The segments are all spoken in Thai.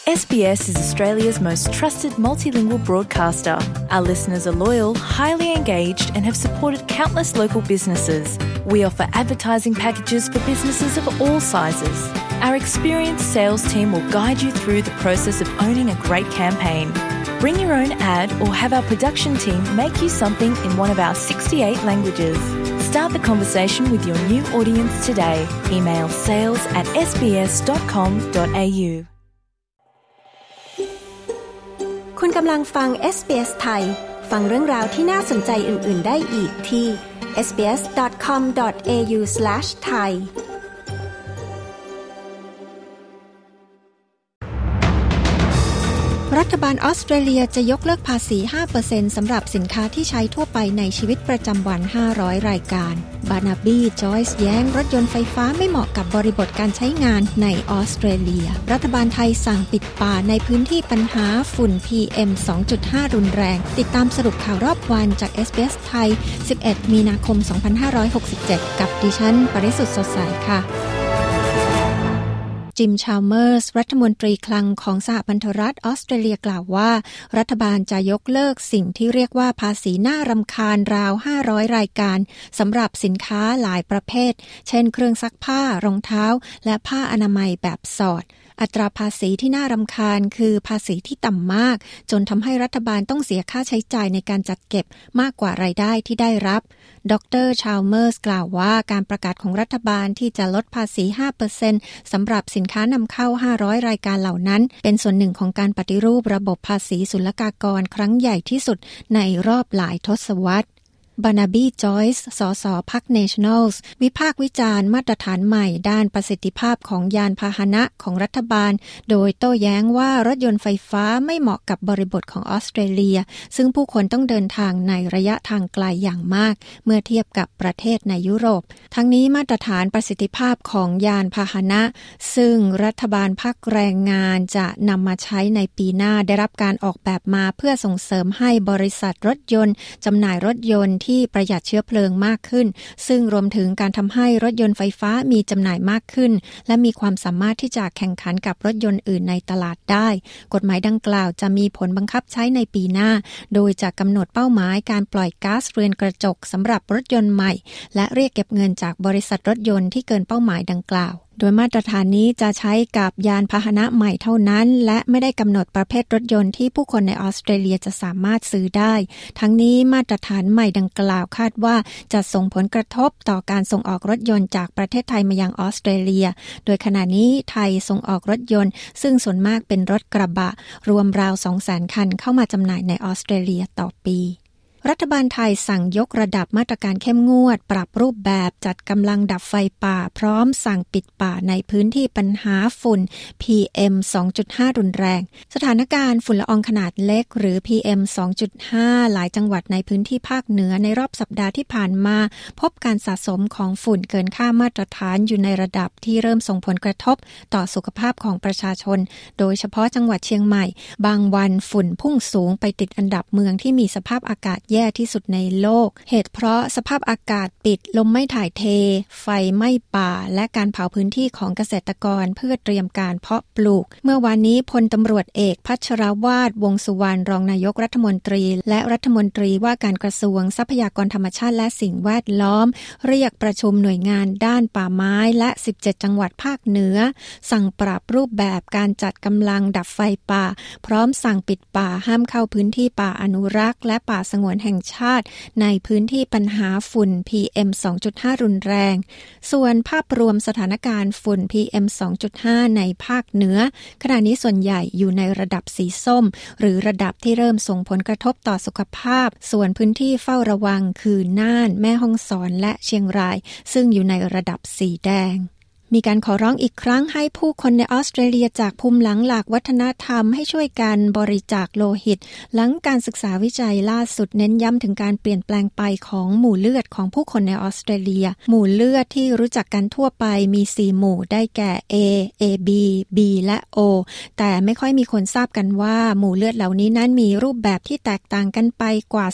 SBS is Australia's most trusted multilingual broadcaster. Our listeners are loyal, highly engaged and have supported countless local businesses. We offer advertising packages for businesses of all sizes. Our experienced sales team will guide you through the process of owning a great campaign. Bring your own ad or have our production team make you something in one of our 68 languages. Start the conversation with your new audience today. Email sales@sbs.com.au คุณกำลังฟัง SBS ไทยฟังเรื่องราวที่น่าสนใจอื่นๆได้อีกที่ sbs.com.au/thaiรัฐบาลออสเตรเลียจะยกเลิกภาษี 5% สำหรับสินค้าที่ใช้ทั่วไปในชีวิตประจำวัน500รายการบาร์นาบีจอยส์แย้งรถยนต์ไฟฟ้าไม่เหมาะกับบริบทการใช้งานในออสเตรเลียรัฐบาลไทยสั่งปิดป่าในพื้นที่ปัญหาฝุ่น PM 2.5 รุนแรงติดตามสรุปข่าวรอบวันจาก SBS ไทย11มีนาคม2567กับดิฉันปริสุทธิ์สดใสค่ะจิม ชาลเมอร์สรัฐมนตรีคลังของสหพันธรัฐออสเตรเลียกล่าวว่ารัฐบาลจะยกเลิกสิ่งที่เรียกว่าภาษีน่ารำคาญราว500รายการสำหรับสินค้าหลายประเภทเช่นเครื่องซักผ้ารองเท้าและผ้าอนามัยแบบสอดอัตราภาษีที่น่ารำคาญคือภาษีที่ต่ำมากจนทำให้รัฐบาลต้องเสียค่าใช้จ่ายในการจัดเก็บมากกว่ารายได้ที่ได้รับดร.ชาลเมอร์สกล่าวว่าการประกาศของรัฐบาลที่จะลดภาษี 5% สำหรับสินค้านำเข้า500รายการเหล่านั้นเป็นส่วนหนึ่งของการปฏิรูประบบภาษีศุลกากรครั้งใหญ่ที่สุดในรอบหลายทศวรรษบาร์นาบีจอยส์สสพรรค Nationals วิพากษ์วิจารณ์มาตรฐานใหม่ด้านประสิทธิภาพของยานพาหนะของรัฐบาลโดยโต้แย้งว่ารถยนต์ไฟฟ้าไม่เหมาะกับบริบทของออสเตรเลียซึ่งผู้คนต้องเดินทางในระยะทางไกลอย่างมากเมื่อเทียบกับประเทศในยุโรปทั้งนี้มาตรฐานประสิทธิภาพของยานพาหนะซึ่งรัฐบาลพรรคแรงงานจะนำมาใช้ในปีหน้าได้รับการออกแบบมาเพื่อส่งเสริมให้บริษัทรถยนต์จำหน่ายรถยนต์ที่ประหยัดเชื้อเพลิงมากขึ้นซึ่งรวมถึงการทำให้รถยนต์ไฟฟ้ามีจำหน่ายมากขึ้นและมีความสามารถที่จะแข่งขันกับรถยนต์อื่นในตลาดได้กฎหมายดังกล่าวจะมีผลบังคับใช้ในปีหน้าโดยจะกำหนดเป้าหมายการปล่อยก๊าซเรือนกระจกสำหรับรถยนต์ใหม่และเรียกเก็บเงินจากบริษัทรถยนต์ที่เกินเป้าหมายดังกล่าวโดยมาตรฐานนี้จะใช้กับยานพาหนะใหม่เท่านั้นและไม่ได้กำหนดประเภทรถยนต์ที่ผู้คนในออสเตรเลียจะสามารถซื้อได้ทั้งนี้มาตรฐานใหม่ดังกล่าวคาดว่าจะส่งผลกระทบต่อการส่งออกรถยนต์จากประเทศไทยมายังออสเตรเลียโดยขณะนี้ไทยส่งออกรถยนต์ซึ่งส่วนมากเป็นรถกระบะรวมราว 200,000 คันเข้ามาจำหน่ายในออสเตรเลียต่อปีรัฐบาลไทยสั่งยกระดับมาตรการเข้มงวดปรับรูปแบบจัดกำลังดับไฟป่าพร้อมสั่งปิดป่าในพื้นที่ปัญหาฝุ่น PM 2.5 รุนแรงสถานการณ์ฝุ่นละอองขนาดเล็กหรือ PM 2.5 หลายจังหวัดในพื้นที่ภาคเหนือในรอบสัปดาห์ที่ผ่านมาพบการสะสมของฝุ่นเกินค่ามาตรฐานอยู่ในระดับที่เริ่มส่งผลกระทบต่อสุขภาพของประชาชนโดยเฉพาะจังหวัดเชียงใหม่บางวันฝุ่นพุ่งสูงไปติดอันดับเมืองที่มีสภาพอากาศแย่ที่สุดในโลกเหตุเพราะสภาพอากาศปิดลมไม่ถ่ายเทไฟไหม้ป่าและการเผาพื้นที่ของเกษตรกรเพื่อเตรียมการเพาะปลูกเมื่อวานนี้พลตำรวจเอกพัชรวาทวงษ์สุวรรณรองนายกรัฐมนตรีและรัฐมนตรีว่าการกระทรวงทรัพยากรธรรมชาติและสิ่งแวดล้อมเรียกประชุมหน่วยงานด้านป่าไม้และ17จังหวัดภาคเหนือสั่งปรับรูปแบบการจัดกำลังดับไฟป่าพร้อมสั่งปิดป่าห้ามเข้าพื้นที่ป่าอนุรักษ์และป่าสงวนแห่งชาติในพื้นที่ปัญหาฝุ่น PM 2.5 รุนแรงส่วนภาพรวมสถานการณ์ฝุ่น PM 2.5 ในภาคเหนือขณะนี้ส่วนใหญ่อยู่ในระดับสีส้มหรือระดับที่เริ่มส่งผลกระทบต่อสุขภาพส่วนพื้นที่เฝ้าระวังคือน่านแม่ฮ่องสอนและเชียงรายซึ่งอยู่ในระดับสีแดง มีการขอร้องอีกครั้งให้ผู้คนในออสเตรเลียจากภูมิหลังหลากวัฒนธรรมให้ช่วยกันบริจาคโลหิตหลังการศึกษาวิจัยล่าสุดเน้นย้ำถึงการเปลี่ยนแปลงไปของหมู่เลือดของผู้คนในออสเตรเลียหมู่เลือดที่รู้จักกันทั่วไปมี4หมู่ได้แก่ A, AB, B และ O แต่ไม่ค่อยมีคนทราบกันว่าหมู่เลือดเหล่านี้นั้นมีรูปแบบที่แตกต่างกันไปกว่า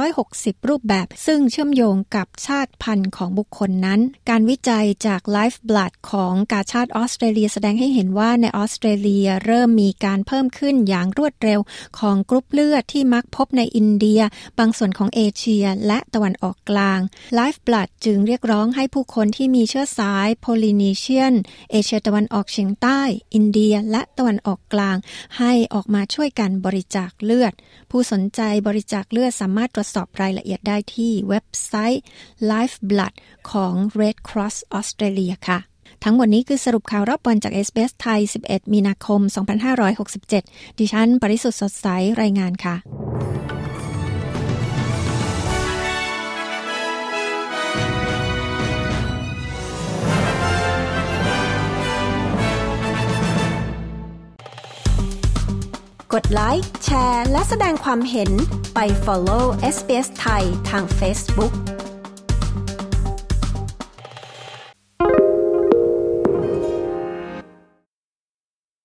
360รูปแบบซึ่งเชื่อมโยงกับชาติพันธุ์ของบุคคลนั้นการวิจัยจาก Lifeblood ของกาชาดออสเตรเลียแสดงให้เห็นว่าในออสเตรเลียเริ่มมีการเพิ่มขึ้นอย่างรวดเร็วของกรุ๊ปเลือดที่มักพบในอินเดียบางส่วนของเอเชียและตะวันออกกลาง Lifeblood จึงเรียกร้องให้ผู้คนที่มีเชื้อสายโพลินีเชียนเอเชียตะวันออกเฉียงใต้อินเดียและตะวันออกกลางให้ออกมาช่วยกันบริจาคเลือดผู้สนใจบริจาคเลือดสามารถตรวจสอบรายละเอียดได้ที่เว็บไซต์ Lifeblood ของ Red Cross Australia ค่ะทั้งหมดนี้คือสรุปข่าวรอบวันจาก SBS ไทย 11 มีนาคม 2567 ดิฉันปริสุทธิ์สดใสรายงานค่ะกดไลค์แชร์และแสดงความเห็นไป follow SBS ไทยทาง Facebook